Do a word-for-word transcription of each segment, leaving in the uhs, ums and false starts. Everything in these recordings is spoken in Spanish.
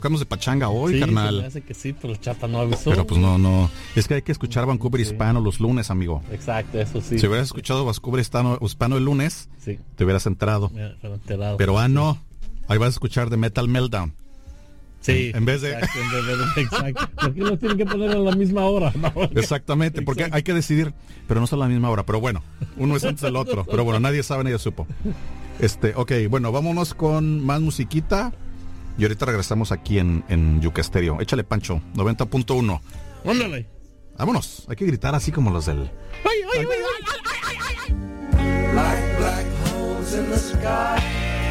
Tocamos de pachanga hoy, sí, carnal. Se me hace que sí, pero el Chapa no avisó. Pero pues no, no. Es que hay que escuchar Vancouver sí. Hispano los lunes, amigo. Exacto, eso sí. Si hubieras escuchado Vancouver Hispano, Hispano el lunes, sí. te hubieras enterado. Me, me enterado. Pero ah, no. Ahí vas a escuchar de Metal Meltdown. Sí. En, en vez de. Exacto, en vez de, exacto. ¿Por qué lo tienen que poner a la misma hora? No, exactamente, porque hay que decidir, pero no son a la misma hora. Pero bueno, uno es antes del otro. Pero bueno, nadie sabe, nadie supo. Este, ok, bueno, vámonos con más musiquita. Y ahorita regresamos aquí en, en Yuca Estéreo. Échale, Pancho, noventa punto uno. Ándale. Vámonos, hay que gritar así como los del... ¡Ay, ay, ay, ay, ay, ay, ay! Like black holes in the sky.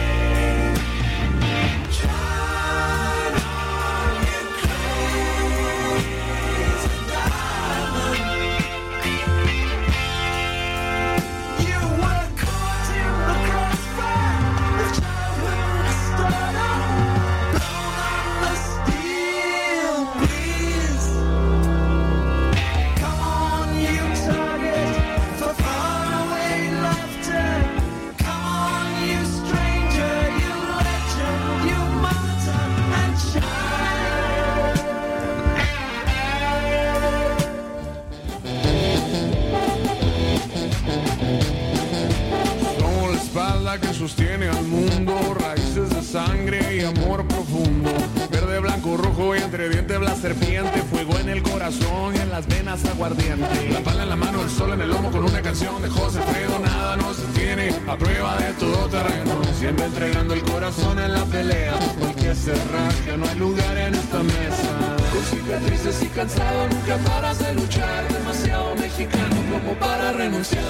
Que sostiene al mundo, raíces de sangre y amor profundo, verde, blanco, rojo y entre dientes la serpiente, fuego en el corazón y en las venas aguardiente, la pala en la mano, el sol en el lomo con una canción de José Fredo, nada nos detiene, a prueba de todo terreno, siempre entregando el corazón en la pelea, el que se rasca, no hay lugar en esta mesa, con cicatrices y cansado, nunca paras de luchar, demasiado mexicano como para renunciar.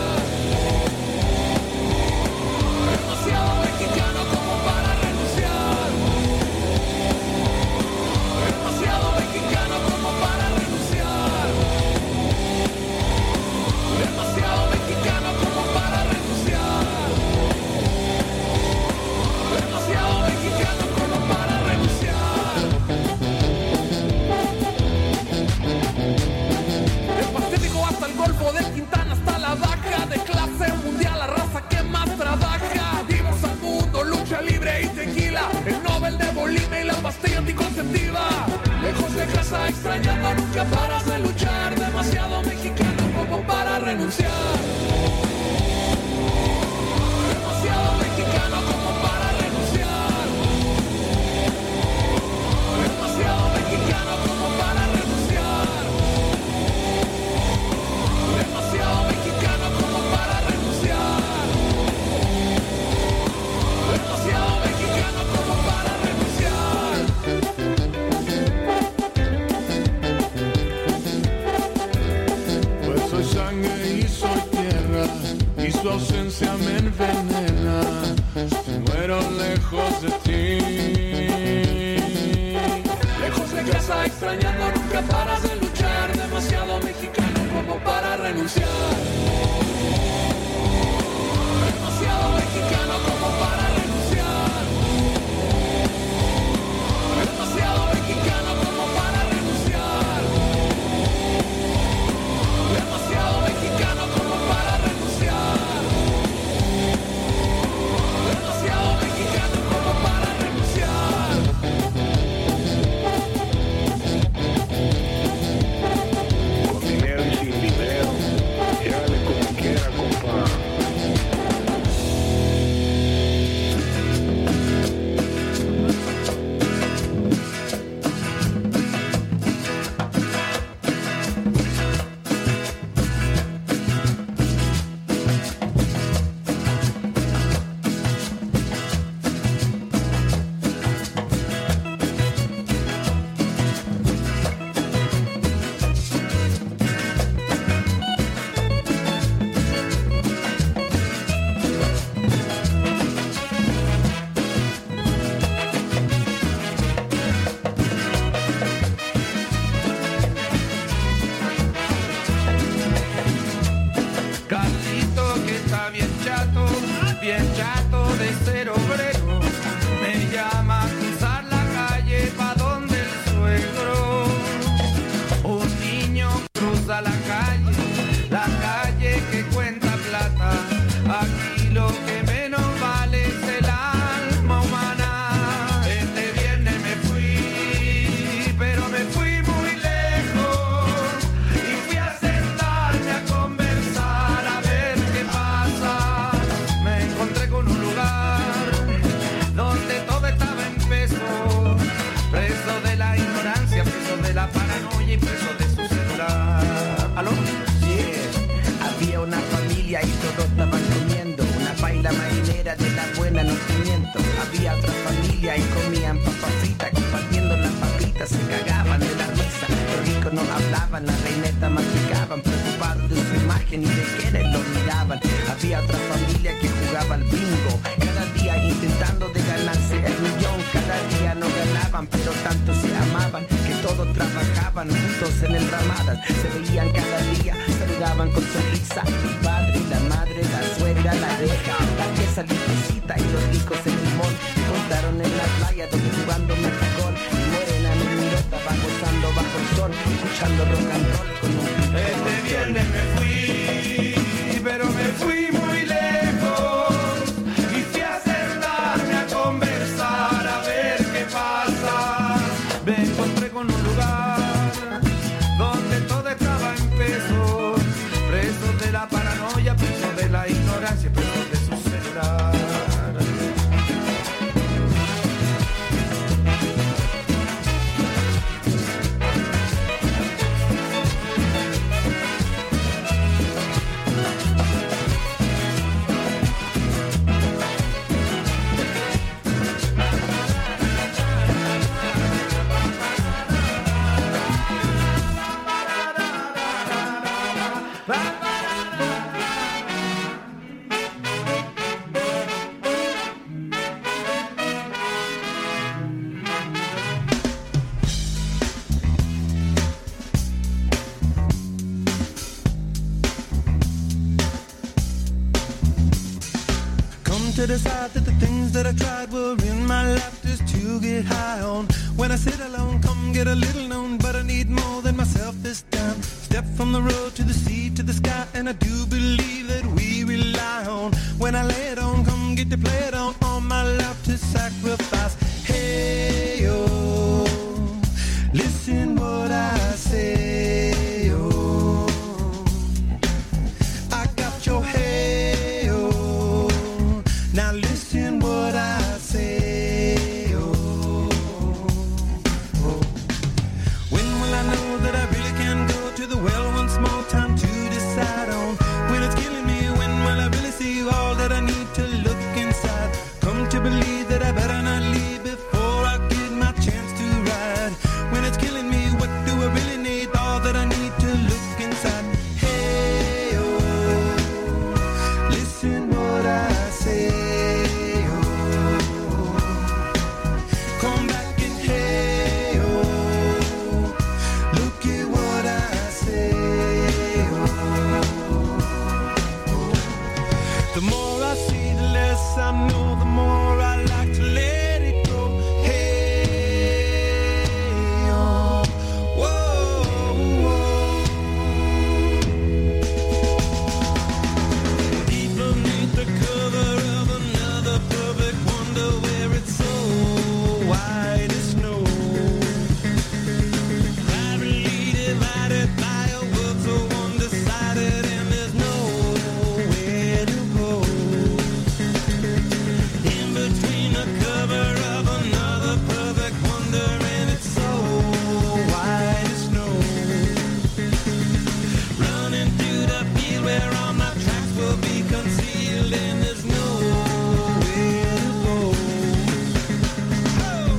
Demasiado mexicano como para renunciar. Demasiado mexicano como para renunciar. Demasiado mexicano como para renunciar. Demasiado mexicano como para renunciar. Del Pacífico hasta el Golfo, de Quintana hasta la Baja, de clase mundial, la raza que más trabaja. Lucha libre y tequila, el Nobel de Bolivia y la pastilla anticonceptiva. Lejos de casa, extrañando, nunca paras de luchar. Demasiado mexicano como para renunciar. Demasiado mexicano como para renunciar. Demasiado mexicano como para renunciar. Demasiado mexicano como para renunciar. Demasiado mexicano como para renunciar. Pues soy sangre y soy tierra, y su ausencia me envenena. Si muero lejos de ti, lejos de casa, extrañando, nunca paras de luchar. Demasiado mexicano como para renunciar. Demasiado mexicano como para renunciar. Demasiado mexicano como para renunciar. Demasiado mexicano como para renunciar. Demasiado mexicano como para renunciar. señoritas se cagaban de la risa. Los ricos no hablaban, las reinetas masticaban, preocupados de su imagen y de quienes lo miraban. Había otra familia que jugaba al bingo, cada día intentando de ganarse el millón. Cada día no ganaban, pero tanto se amaban que todos trabajaban juntos en enramadas. Se veían cada día, saludaban con sonrisa. El padre, la madre, la suegra, la vieja, la pieza limpiecita y los ricos en limón. Se contaron en la playa donde jugando mejor. Y Morena me miró, estaba gozando bajo el sol, escuchando rock and roll con un pico. Este viernes me fui, pero me fui muy lejos y fui a sentarme a conversar, a ver qué pasa. Me encontré con un lugar donde todo estaba en peso, presos de la paranoia, presos de la ignorancia, presos de su celular. To decide that the things that I tried were in my life just to get high on. When I sit alone, come get a little known, but I need more than myself this time. Step from the road to the sea to the sky, and I do believe that we rely on. When I lay it on, come get to play it on, all my life to sacrifice. Hey, oh, listen what I say, oh, I got your hey, oh, now listen what I say, oh, oh. When will I know that I really can go to the well once more? Time to decide on when it's killing me. When will I really see all that I need to look inside? Come to believe that I better not leave before I get my chance to ride. When it's killing me, what do I really need? All that I need to look inside. Hey, oh, listen what I say. I know the more I like to let it go. Hey, oh, whoa, whoa. Deep beneath the cover of another perfect wonder, where it's so white as snow, privately divided by a world so undecided, and there's nowhere to go. Between the cover of another perfect wonder, and it's so white as snow, running through the field where all my tracks will be concealed, and there's nowhere to go. Oh.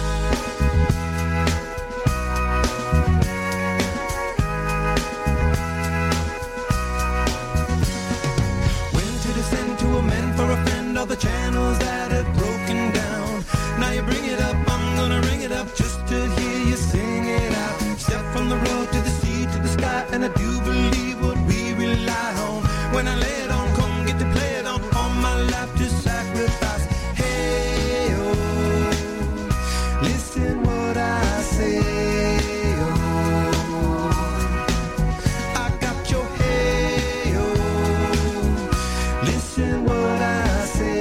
When to descend to a man for a friend, all the channels that have broken down. Now you bring it up, I'm gonna ring it up just to hear you sing it out. Step from the road to the sea to the sky, and I do believe what we rely on. When I lay it on, come get to play it on, all my life to sacrifice. Hey, oh, listen what I say, oh, I got your hey, oh, listen what I say.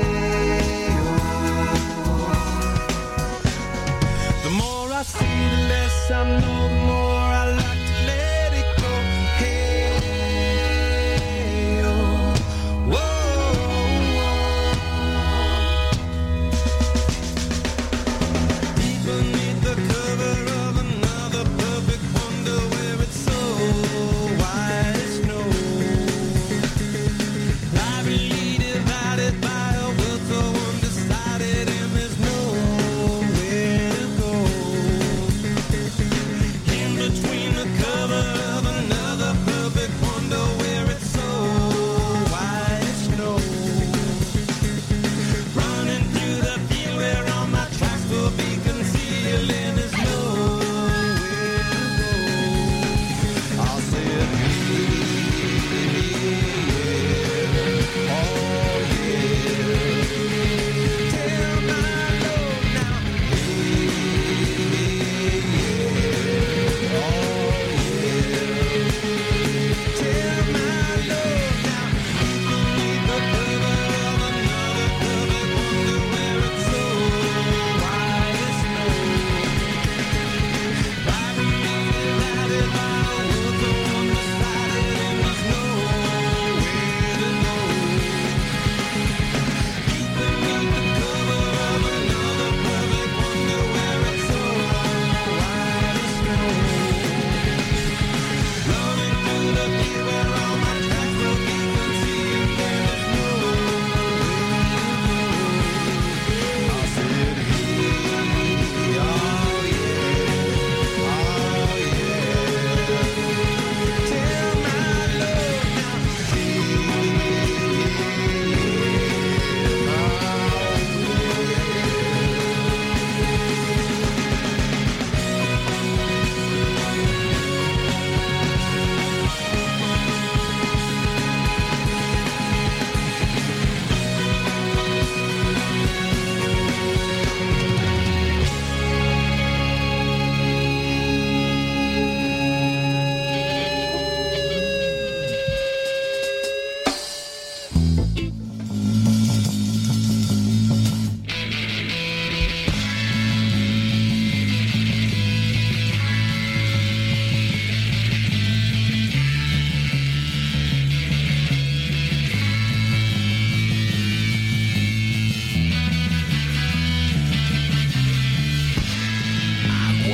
I see the less I know, the more I like to let it go. Hey, oh, whoa, whoa. Deep beneath the cover of another perfect wonder, where it's so white as snow, privately divided by a world so undecided, and there's nowhere to go.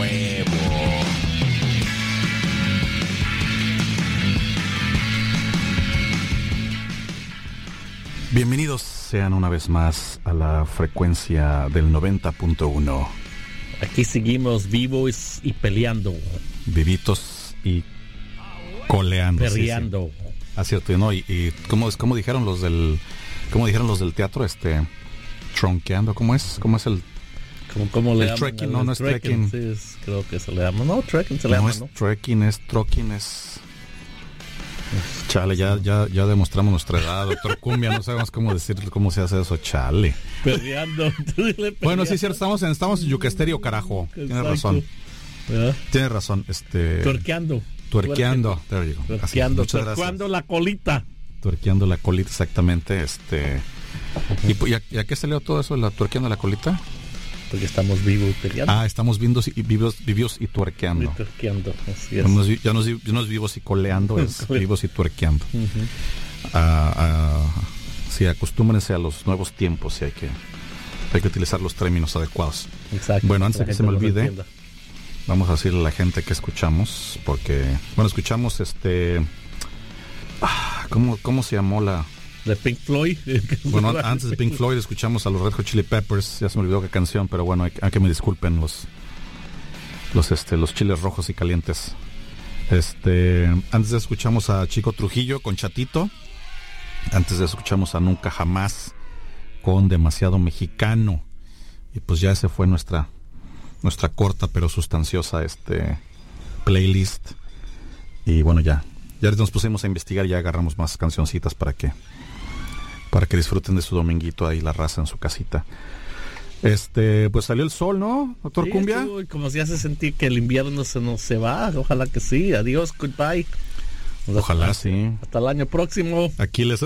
huevo. Bienvenidos sean una vez más a la frecuencia del noventa punto uno. Aquí seguimos vivos y peleando. Vivitos y coleando. Perreando. Sí, sí. Ah, cierto, ¿no? Y, y ¿cómo, cómo dijeron los del cómo dijeron los del teatro? Este, tronqueando, ¿cómo es? ¿Cómo es el ¿Cómo, cómo le el llaman? trekking? El No, no es trekking. Sí, es, creo que se le llama. No, trekking se le No llama, es ¿no? trekking, es trucking, es... Chale, ya, ya, ya demostramos nuestra edad, doctor Cumbia, no sabemos cómo decir cómo se hace eso, chale. Perreando. Bueno, sí, cierto, estamos en, estamos en Yucasterio, carajo. Tienes Exacto. razón. ¿verdad? Tienes razón, este... Tuerqueando. Tuerqueando. There you go. Así es, Tuerqueando. muchas gracias. Tuerqueando la colita. Tuerqueando la colita, exactamente, este... ¿Y, pu- y, a, y a qué se leo todo eso, la tuerqueando la colita? Porque estamos vivos y peleando. Ah, estamos vivos y, vivos, vivos y tuerqueando. Y tuerqueando. Así es. Ya no es, vi- ya no es vi- ya no es vivos y coleando, es vivos y tuerqueando. Ujú. Ah, ah, sí, acostúmbrense a los nuevos tiempos y hay que, hay que utilizar los términos adecuados. Exacto. Bueno, antes La de que gente se me no lo olvide, entienda. vamos a decirle a la gente que escuchamos, porque, bueno, escuchamos este... ah, ¿cómo, ¿Cómo se llamó la...? De Pink Floyd. Bueno, an- antes de Pink Floyd escuchamos a los Red Hot Chili Peppers, ya se me olvidó qué canción, pero bueno, hay, hay que me disculpen los los este los chiles rojos y calientes. Este, antes de escuchamos a Chico Trujillo con Chatito. Antes de escuchamos a Nunca Jamás con Demasiado Mexicano. Y pues ya ese fue nuestra nuestra corta pero sustanciosa este playlist. Y bueno, ya ya nos pusimos a investigar y ya agarramos más cancioncitas para que para que disfruten de su dominguito ahí la raza en su casita. Este, pues salió el sol, ¿no, doctor Sí, Cumbia? estuvo, como si hace sentir que el invierno se nos se va. Ojalá que sí. Adiós, goodbye. Nos Ojalá hasta, sí. Hasta el año próximo. Aquí les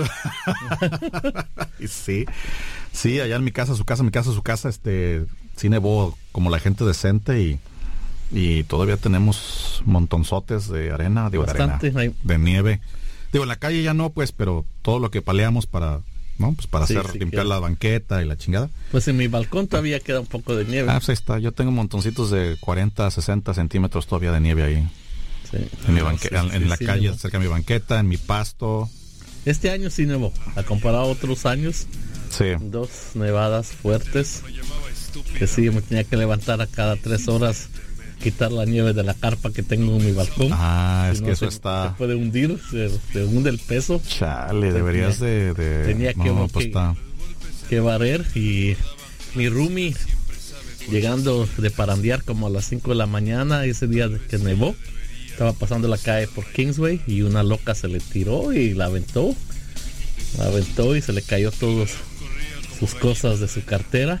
Y sí. Sí, allá en mi casa, su casa, mi casa, su casa, este, sí nevó como la gente decente y y todavía tenemos montonzotes de arena, digo, de Bastante, arena, hay- de nieve. Digo, en la calle ya no, pues, pero todo lo que paleamos para, ¿no? Pues para Sí, hacer, sí, limpiar queda. la banqueta y la chingada. Pues en mi balcón todavía queda un poco de nieve. Ah, pues ahí está. Yo tengo montoncitos de cuarenta, sesenta centímetros todavía de nieve ahí. Sí. En, mi Ah, banque- sí, en, en sí, la sí, calle, nevó. cerca de mi banqueta, en mi pasto. Este año sí nevó. A comparado a otros años, Sí. dos nevadas fuertes. Que sí, me tenía que levantar a cada tres horas, quitar la nieve de la carpa que tengo en mi balcón. Ah, Si es no, que eso se, está... se puede hundir, se, se hunde el peso. Chale, deberías de... de- tenía que- no, pues que- está... Que barrer. Y mi roomie, llegando de parandear como a las cinco de la mañana, ese día que nevó, estaba pasando la calle por Kingsway y una loca se le tiró y la aventó. La aventó y se le cayó todas sus cosas de su cartera.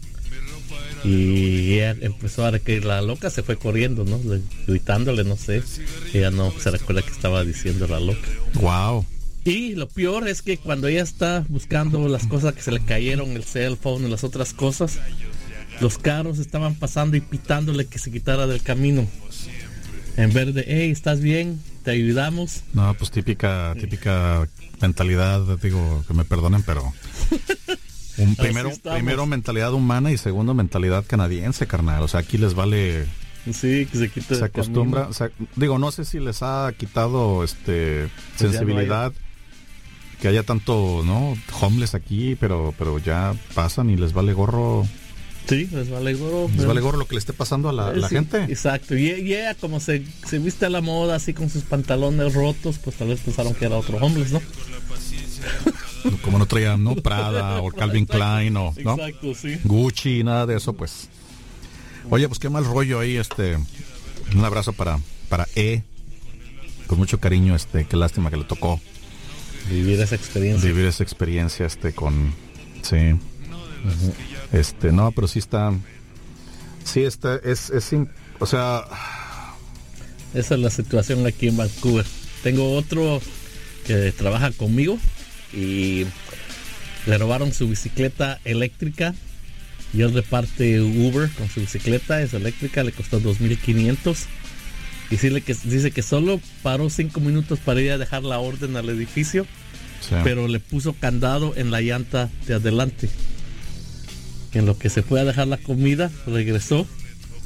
Y ella empezó a que la loca se fue corriendo, ¿no? Le- gritándole, no sé. Ella no se recuerda que estaba diciendo la loca. Wow. Y lo peor es que cuando ella está buscando las cosas que se le cayeron, el cell phone y las otras cosas, los carros estaban pasando y pitándole que se quitara del camino. En vez de, hey, ¿estás bien? ¿Te ayudamos? No, pues típica, típica mentalidad, digo, que me perdonen, pero... Un, Así primero, estamos. primero mentalidad humana y segundo mentalidad canadiense, carnal. O sea, aquí les vale... Sí, que se quite Se del acostumbra, camino. o sea, digo, no sé si les ha quitado este Pues ya no sensibilidad que haya tanto, ¿no? Homeless aquí, pero pero ya pasan y les vale gorro, Sí, les vale gorro. les vale gorro lo que le esté pasando a la, la Sí, gente. Exacto. Y, y ella, como se, se viste a la moda, así con sus pantalones rotos, pues tal vez pensaron que era otro homeless, ¿no? Como no traían, ¿no? Prada o Calvin Klein o, ¿no? Exacto, sí. Gucci, nada de eso, pues. Oye, pues qué mal rollo ahí, este. Un abrazo para, para E. Con mucho cariño, este, qué lástima que le tocó Vivir esa experiencia. vivir esa experiencia, este, con. Sí. Este, no, pero sí está. Sí, está, es, es, in- o sea, Esa es la situación aquí en Vancouver. Tengo otro que trabaja conmigo y le robaron su bicicleta eléctrica y él reparte Uber con su bicicleta, es eléctrica, le costó dos mil quinientos y dice que, dice que solo paró cinco minutos para ir a dejar la orden al edificio, sí. pero le puso candado en la llanta de adelante. En lo que se fue a dejar la comida, regresó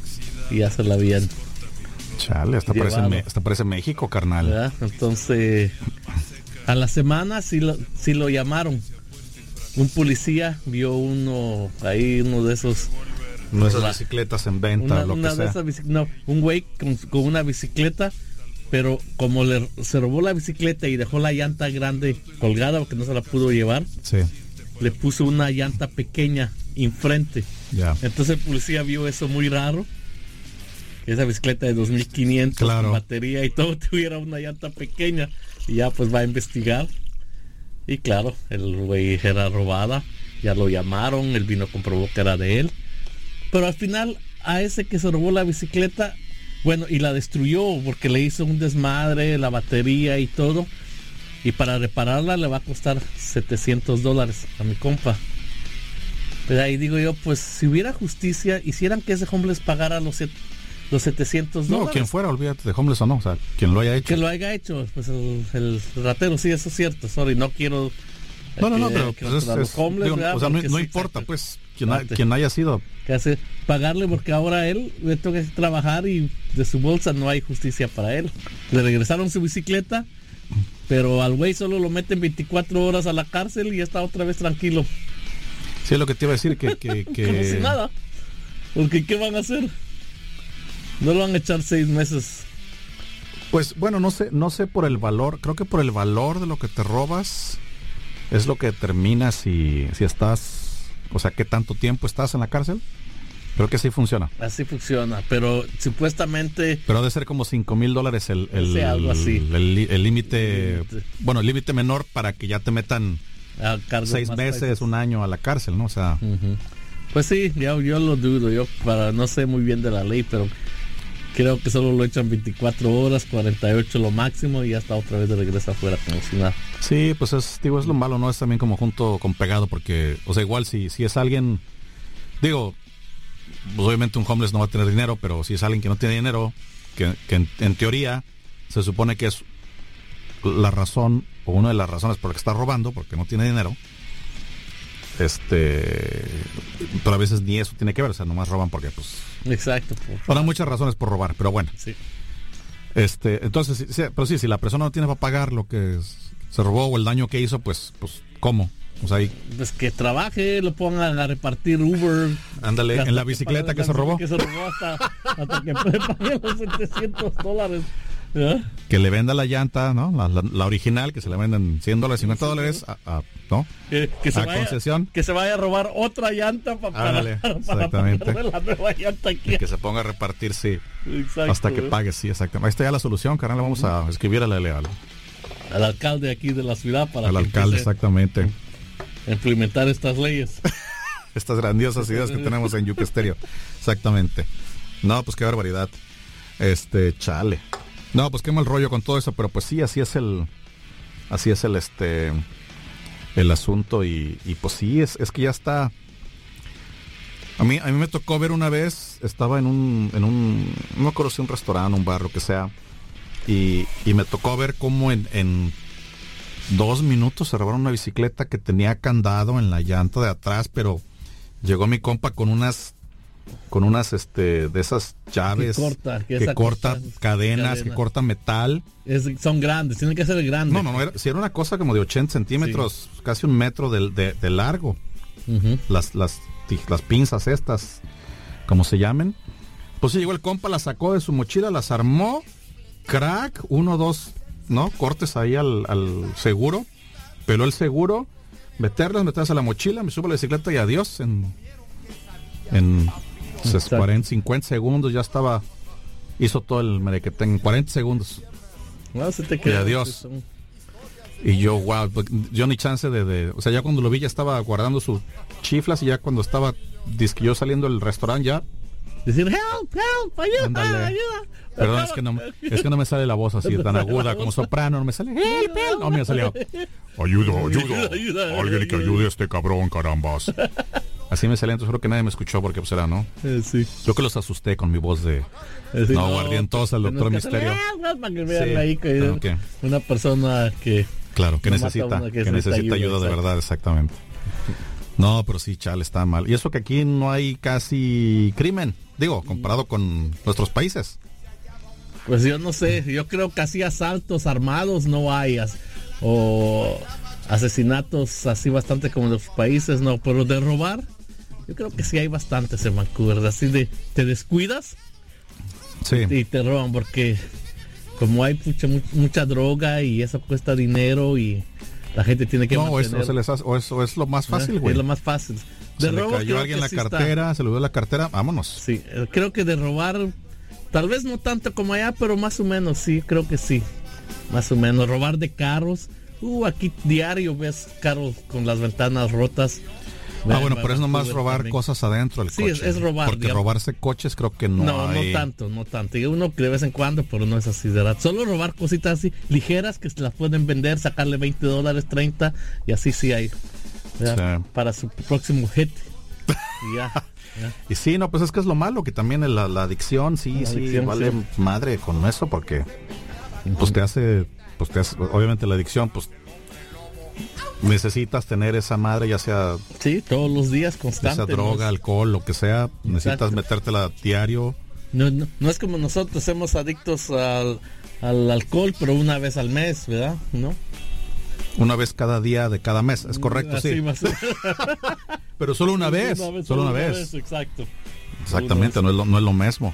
y ya se la habían. Chale, hasta parece, Llevado. Me- hasta parece México, carnal. ¿Verdad? Entonces, a la semana sí lo, sí lo llamaron. Un policía vio uno ahí, uno de esos. No esas La- bicicletas en venta, Una, lo una que de sea. esas bici- no, un güey con, con una bicicleta, pero como le se robó la bicicleta y dejó la llanta grande colgada porque no se la pudo llevar, Sí, le puso una llanta pequeña enfrente. ya. Entonces el policía vio eso muy raro. Que esa bicicleta de dos mil quinientos Claro. con batería y todo tuviera una llanta pequeña. Y ya pues va a investigar. Y claro, el güey era robada. Ya lo llamaron, él vino, comprobó que era de él. Pero al final, a ese que se robó la bicicleta, bueno, y la destruyó porque le hizo un desmadre, la batería y todo. Y para repararla le va a costar setecientos dólares a mi compa. Pero ahí digo yo, pues si hubiera justicia, hicieran que ese homeless pagara los, set- los setecientos No, dólares. quien fuera, olvídate de homeless o no, o sea, quien lo haya hecho. Que lo haya hecho, pues el, el ratero, sí, eso es cierto. Sorry, no quiero. No, no, no, que- pero que pues es, contra los es- homeless, digo, ¿verdad? o sea, no, Porque no sí, importa, exacto. pues, quien, ha- Exacto. quien haya sido. Que hace pagarle porque ahora él le toca trabajar y de su bolsa no hay justicia para él. Le regresaron su bicicleta, pero al güey solo lo meten veinticuatro horas a la cárcel y ya está otra vez tranquilo. Sí, es lo que te iba a decir, que... que, que- Como si nada. Porque ¿qué van a hacer? No lo van a echar seis meses. Pues bueno, no sé, no sé por el valor, creo que por el valor de lo que te robas es lo que determina si, si estás, o sea, qué tanto tiempo estás en la cárcel. Creo que sí funciona. Así funciona, pero supuestamente Pero ha de ser como cinco mil dólares el el Sí, algo así. el li- el límite, bueno, el límite menor para que ya te metan a cargo seis más meses, países. un año a la cárcel, ¿no? O sea, Ujú. Pues sí, yo, yo lo dudo, yo para no sé muy bien de la ley, pero creo que solo lo echan veinticuatro horas, cuarenta y ocho lo máximo y ya está otra vez de regreso afuera como si nada. sí, pues es, digo, es lo malo, ¿no? Es también como junto con pegado, porque, o sea, igual si, si es alguien, digo, pues obviamente un homeless no va a tener dinero, pero si es alguien que no tiene dinero, que, que en, en teoría se supone que es la razón, o una de las razones por la que está robando, porque no tiene dinero, este, pero a veces ni eso tiene que ver, o sea, nomás roban porque, pues, Exacto. por- ahora muchas razones por robar, pero bueno. Sí. Este, entonces, sí, sí, pero sí, si la persona no tiene para pagar lo que s- se robó o el daño que hizo, pues, pues, ¿cómo? O sea, ahí, Pues que trabaje, lo pongan a repartir Uber. ándale, hasta en la bicicleta pague- que se robó, Que se robó hasta, hasta que pague los setecientos dólares. ¿Ya? que le venda la llanta, ¿no? La, la- la original, que se la venden cien dólares, cincuenta dólares, a, a- ¿no? Que, que se A vaya, concesión. que se vaya a robar otra llanta pa- para, Ándale, para, para exactamente. ponerle la nueva llanta aquí. Y que se ponga a repartir, sí, Exacto, hasta que ¿eh? pague, sí, exactamente. Ahí está ya la solución, carnal, le vamos a escribir al, al, Al alcalde aquí de la ciudad para al que alcalde, empiece exactamente. a implementar estas leyes. Estas grandiosas ideas que tenemos en Yuke Stereo. Exactamente. No, pues qué barbaridad. Este, chale. No, pues qué mal rollo con todo eso, pero pues sí, así es el, así es el, este, el asunto y, y pues sí, es, es que ya está. A mí, a mí me tocó ver una vez, estaba en un, en un, no me acuerdo si un restaurante, un bar, lo que sea, y, y me tocó ver cómo en, en dos minutos se robaron una bicicleta que tenía candado en la llanta de atrás, pero llegó mi compa con unas con unas este de esas llaves Que corta, que que esa corta corta- cadenas, cadena. que corta metal. Es- son grandes, tienen que ser grandes. No, no, no, era, si era una cosa como de ochenta centímetros, casi un metro de, de- de largo. Ujú. Las, las, tij- las pinzas estas, como se llamen. Pues sí, llegó el compa, las sacó de su mochila, las armó, crack, uno, dos, ¿no? Cortes ahí al, al seguro, peló el seguro, meterlas, meterlas a la mochila, me subo a la bicicleta y adiós. En, en Exacto. cuarenta, cincuenta segundos ya estaba, hizo todo el merequetén, en cuarenta segundos. No, se te Y queda. adiós. Son- Y yo, wow, yo ni chance de, de, o sea, ya cuando lo vi ya estaba guardando sus chiflas y ya cuando estaba, dizque yo saliendo del restaurante ya, Decir, help, help, ayuda, Ándale. ayuda. perdón, es que no, me- es que no me sale la voz así tan aguda como soprano, no me sale, help, help, no me salió, Ayuda, Ayuda, ayuda, Alguien que ayuda. ayude a este cabrón, carambas. así me salía, entonces creo que nadie me escuchó porque pues era, ¿no? Eh, sí. Yo que los asusté con mi voz de, Eh, sí, no, guardientosa al doctor tenemos que hacerle Misterio. help, help, para que vean Sí, ahí que ok. una persona que Claro, que No mata necesita, a uno que que necesita necesita ayuda, ayuda de exacto. verdad, exactamente. No, pero sí, chale, está mal. Y eso que aquí no hay casi crimen, digo, comparado con nuestros países. Pues yo no sé, yo creo que así asaltos armados no hay, as- o asesinatos así bastante como en los países, no, pero de robar, yo creo que sí hay bastantes en Vancouver, así de, te descuidas Sí. y te roban, porque como hay mucha, mu- mucha droga y eso cuesta dinero y la gente tiene que No, eso, mantener, se les hace- o eso es lo más ¿eh? fácil, güey. Es lo más fácil. De Se le robo, cayó creo a alguien que la sí está. cartera, se le dio la cartera, vámonos. Sí, eh, creo que de robar, tal vez no tanto como allá, pero más o menos, sí, creo que sí. Más o menos, robar de carros. Uh, aquí diario ves carros con las ventanas rotas. Ah, bueno, pero es nomás Vancouver robar también. cosas adentro del Sí, coche. es- es robar, Porque digamos. robarse coches creo que no, No, hay. no tanto, no tanto. Y uno que de vez en cuando, pero no es así, de verdad. Solo robar cositas así ligeras que se las pueden vender, sacarle veinte dólares, treinta, y así sí hay. ¿Verdad? Sí. Para su próximo hit. Y ya. ya. Y sí, no, pues es que es lo malo, que también la, la adicción, sí, La sí, adicción, vale sí. madre con eso, porque pues te hace, pues te hace, obviamente la adicción, pues necesitas tener esa madre, ya sea, Sí, todos los días, ya constante. sea droga, ¿no? alcohol, lo que sea, necesitas Exacto. metértela diario. No, no, no es como nosotros somos adictos al, al alcohol, pero una vez al mes, ¿verdad? ¿No? Una vez cada día de cada mes, es correcto, Así sí. más o- Pero solo una vez, solo una vez. Exacto. Exactamente, no es lo, no es lo mismo.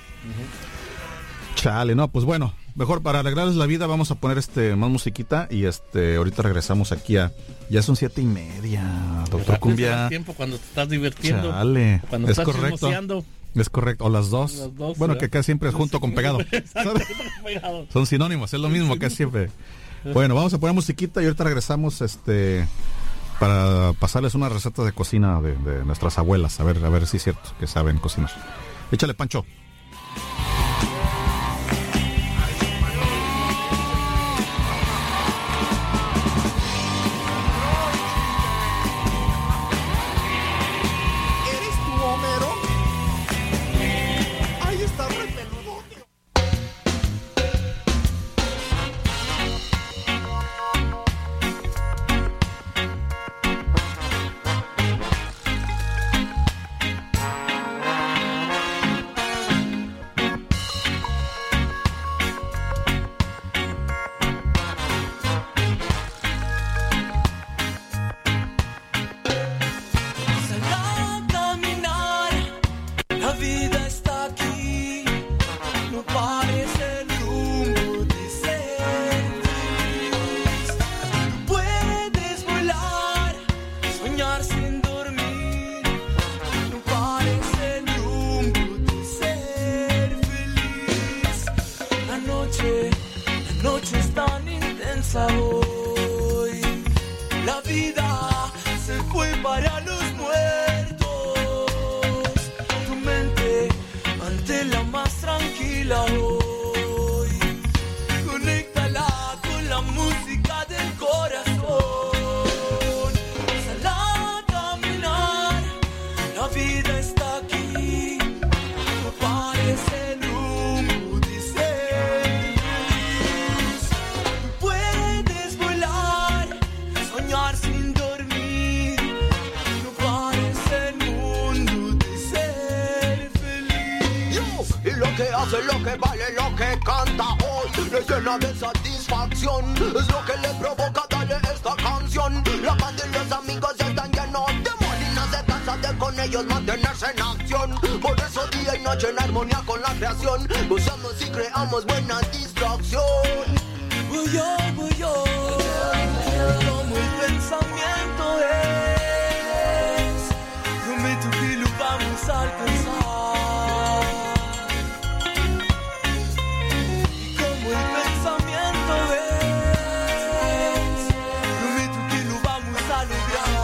Chale, no, pues bueno, mejor para alegrarles la vida vamos a poner este más musiquita y este ahorita regresamos aquí a, ya son siete y media, doctor Rápido se va Cumbia. el tiempo cuando te estás divirtiendo. Chale, Cuando es estás correcto. chismoseando. Es correcto, o las dos. Las dos, bueno, ¿verdad? que acá siempre es junto con pegado. Exacto, pegado. Son sinónimos, es lo mismo que siempre. Bueno, vamos a poner musiquita y ahorita regresamos este para pasarles unas recetas de cocina de, de nuestras abuelas, a ver, a ver si es cierto que saben cocinar. Échale, Pancho. ¿Eres tú, Homero? Ahí está re peludo. Sal a caminar, la vida está aquí, no pares el rumbo de ser feliz. Puedes volar, soñar sin dormir, no pares el rumbo de ser feliz. La noche, la noche es tan intensa hoy, la vida se fue para los muertos. Tu mente ante la más tranquila hoy. Conéctala con la música del corazón. Sal a caminar, la vida está aquí. No pares el rumbo de ser feliz. Puedes volar, soñar sin dormir. No pares el mundo de ser feliz. Y lo que hace, lo que vale, lo que canta hoy le llena de satisfacción. Es lo que le provoca darle esta canción. La banda y los amigos están llenos de amor y no se cansa de con ellos mantenerse en acción. Por eso día y noche en armonía con la creación gozamos y creamos buena distracción. Voy yo, voy yo, como el pensamiento es. Prometo que lo vamos a alcanzar. Y como el pensamiento es, prometo que lo vamos a lograr.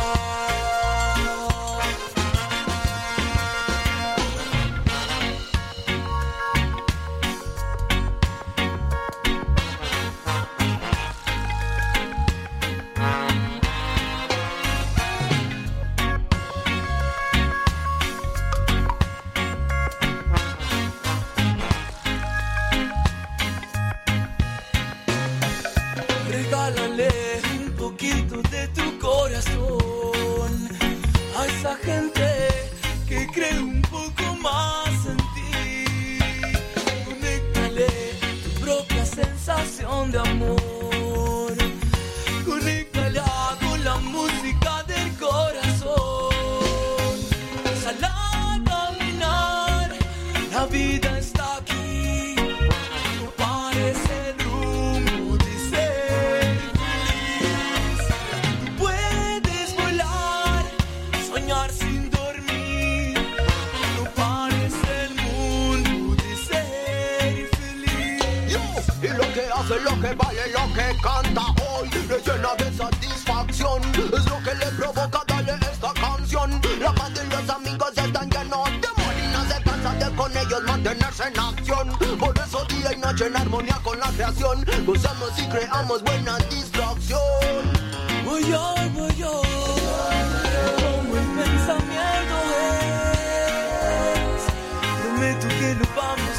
esa gente que cree un poco más en ti. Conéctale tu propia sensación de amor. Conéctala con la música del corazón. Sal a caminar, la vida está aquí. No pares el rumbo de ser feliz. Tú puedes volar, soñar sin dormir. No pares el mundo de ser feliz. Yo, y lo que hace, lo que vale, lo que canta hoy le llena de satisfacción. Es lo que le provoca darle esta canción. La banda y los amigos están llenos de amor y no se cansan de con ellos mantenerse en acción. Por eso día y noche en armonía con la creación gozamos y creamos buena distracción. Voy yo, voy yo, como el pensamiento es. Prometo que lo vamos